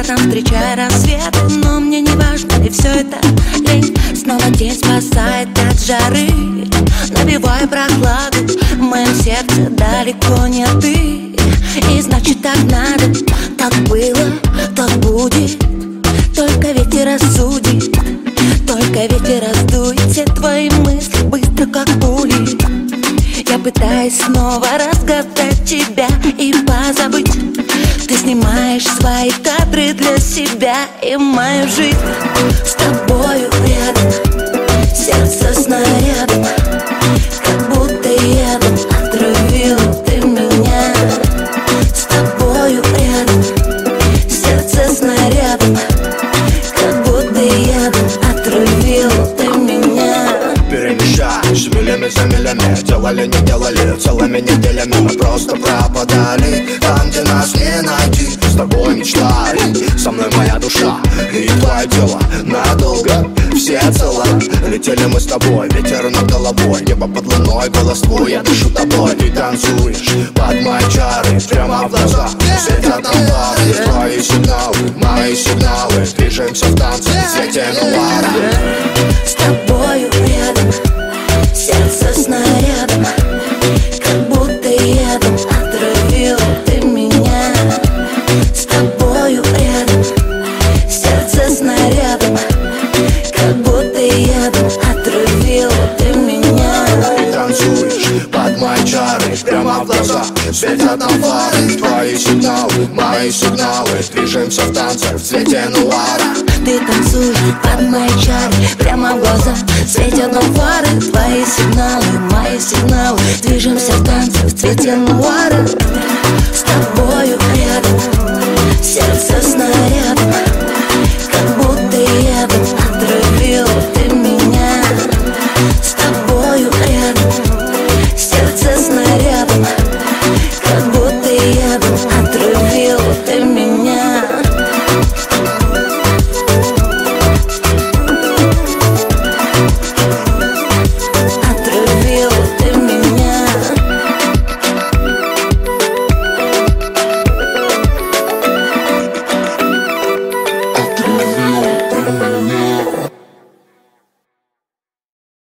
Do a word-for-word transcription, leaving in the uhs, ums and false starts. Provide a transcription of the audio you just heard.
закатом встречай рассвет. Но мне не важно, и все это лень. Снова день спасает от жары. Набивай прохладу, в моем сердце далеко не ты. И значит так надо, так было, так будет. Только ветер рассудит, только ветер раздует все твои мысли быстро, как пули. Я пытаюсь снова разгадать тебя и позабыть. Ты снимаешь свои кадры для себя и мою жизнь. С тобою рядом, сердце снарядом, как будто ядом отравила ты меня. С тобою рядом, сердце снарядом, как будто ядом отравила ты меня. Перемещаешь милями за милями, делали, не делали, целыми неделями мы просто пропадали. Там, где нас не найти, с тобой мечтали. Со мной моя душа и твое тело надолго, все целы. Летели мы с тобой, ветер над головой, небо под луной, голос твой, я дышу тобой. Ты танцуешь под мои чары, прямо в глаза светят нам фары. Твои сигналы, мои сигналы, движемся в танце в свете нуара. С тобою рядом, сердце снарядом, как будто ядом отравила ты меня. С тобою рядом, сердце снарядом, как будто ядом отравила ты меня. Ты танцуешь под мои чары, прямо в глаза светят нам фары. Твои сигналы, мои сигналы, движемся в танце в цвете нуара. Ты танцуешь под мои чары, прямо в глаза светят нам фары. Твои сигналы, мои сигналы, движемся в танце в цвете нуара. С тобой